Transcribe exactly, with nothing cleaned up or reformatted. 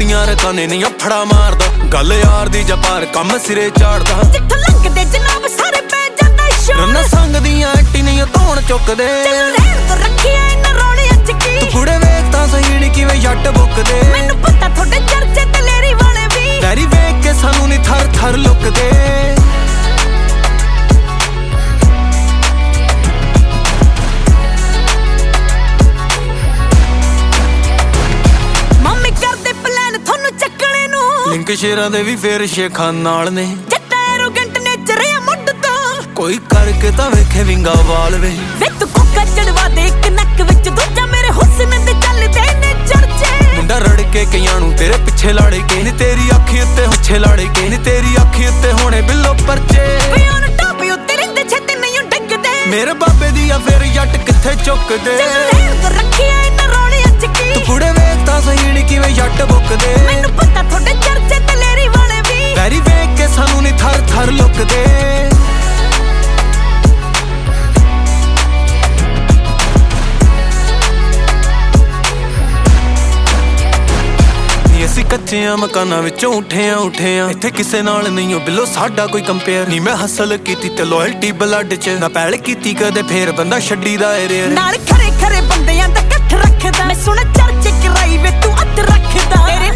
ਦੀਆਂ ਰਕਾਨੇ ਨਹੀਂ ਫੜਾ ਮਾਰਦਾ ਗੱਲ ਯਾਰ ਦੀ ਜਪਾਰ ਕੰਮ ਸਿਰੇ ਚਾੜਦਾ ਜਿੱਥੋਂ ਲੰਘਦੇ ਜਨਾਬ ਸਾਰੇ ਪੈ ਜਾਂਦਾ ਸ਼ੋਰ ਨਾ ਸੰਗ ਦੀਆਂ ਐਟੀ ਨਹੀਂ ਧੌਣ ਚੁੱਕਦੇ ਚੱਲ ਰਹਿਣ ਤੋਂ ਰੱਖਿਆ ਇਹਨਾਂ ਰੌਲਿਆਂ ਚ ਕੀ ਤੂੰ ਕੁੜੇ ਵੇਖ ਤਾਂ ਸਹੀ ਨੀ ਕਿਵੇਂ ਜੱਟ ਬੁੱਕਦੇ ਮੈਨੂੰ ਪਤਾ ਤੁਹਾਡੇ ਚਰਚੇ ਦਲੇਰੀ ਵਾਲੇ ਵੀ ਡੈਰੀ ਵੇਖ ਕੇ ਸਾਨੂੰ ਨੀ ਥਰ ਥਰ ਲੁਕਦੇ ਲਿੰਕ ਸ਼ੇਰਾਂ ਦੇ ਵੀ ਫੇਰ ਸ਼ੇਖਾਂ ਨਾਲ ਨੇ ਜੱਟਾ ਐਰੋਗੈਂਟ ਨੇਚਰ ਆ ਮੁੱਢ ਤੋਂ ਕੋਈ ਕਰਕੇ ਤਾਂ ਵੇਖੇ ਵਿੰਗਾ ਵਾਲ ਵੇ ਵੇ ਤੂੰ ਕੋਕਾ ਚੜਵਾ ਦੇ ਇੱਕ ਨੱਕ ਵਿੱਚ ਦੂਜਾ ਮੇਰੇ ਹੁਸਨ ਦੇ ਚੱਲਦੇ ਨੇ ਚਰਚੇ ਮੁੰਡਾ ਰੜ ਕੇ ਕਈਆਂ ਨੂੰ ਤੇਰੇ ਪਿੱਛੇ ਲਾੜੇ ਕੇ ਨੀ ਤੇਰੀ ਅੱਖੀ ਉੱਤੇ ਹੁੱਛੇ ਲਾੜੇ ਕੇ ਨੀ ਤੇਰੀ ਅੱਖੀ ਉੱਤੇ ਹੋਣੇ ਬਿੱਲੋ ਪਰਚੇ ਵੇ ਉਹਨ ਟੋਪੀ ਉੱਤੇ ਰਿੰਦੇ ਛੇਤੀ ਨਹੀਂ ਡਿੱਗਦੇ ਮੇਰੇ ਬਾਬੇ ਦੀ ਆ ਫੇਰ ਜੱਟ ਕਿੱਥੇ ਚੁੱਕਦੇ ਰਹਿਣ ਤੋਂ ਰੱਖਿਆ ਇਹਨਾਂ ਰੌਲਿਆਂ ਚ ਕੀ ਤੂੰ ਕੁੜੇ ਵੇਖ ਤਾਂ ਸਹੀ ਨੀ ਕਿਵੇਂ ਜੱਟ ਬੁੱਕਦੇ ਮੈਨੂੰ ਪਤਾ ਤੁਹਾਡੇ ਚਰਚੇ ਦਲੇਰੀ ਵਾਲੇ ਵੀ ਵੈਰੀ ਵੇਖ ਕੇ ਸਾਨੂੰ ਨੀ ਥਰ ਥਰ ਲੁਕਦੇ ਅਸੀਂ ਕੱਚਿਆਂ ਮਕਾਨਾਂ ਵਿੱਚੋਂ ਉੱਠਿਆਂ ਉੱਠਿਆਂ ਇੱਥੇ ਕਿਸੇ ਨਾਲ ਨਹੀਂ ਹੋ ਬਿੱਲੋ ਸਾਡਾ ਕੋਈ ਕੰਪੇਅਰ ਨਹੀਂ ਮੈਂ ਹਸਲ ਕੀਤੀ ਤੇ ਲੋਇਲਟੀ ਬਲੱਡ ਚ ਨਾ ਪਹਿਲ ਕੀਤੀ ਕਦੇ ਫੇਰ ਬੰਦਾ ਛੱਡੀਦਾ ਏ ਰੇਅਰ ਨਾਲ ਖਰੇ ਖਰੇ ਬੰਦਿਆਂ ਦਾ ਇਕੱਠ ਰੱਖਦਾ ਮੈਂ ਸੁਣ ਚਰਚੇ ਕਰਾਈ ਵੇ ਤੂੰ ਅੱਧ ਰੱਖਦਾ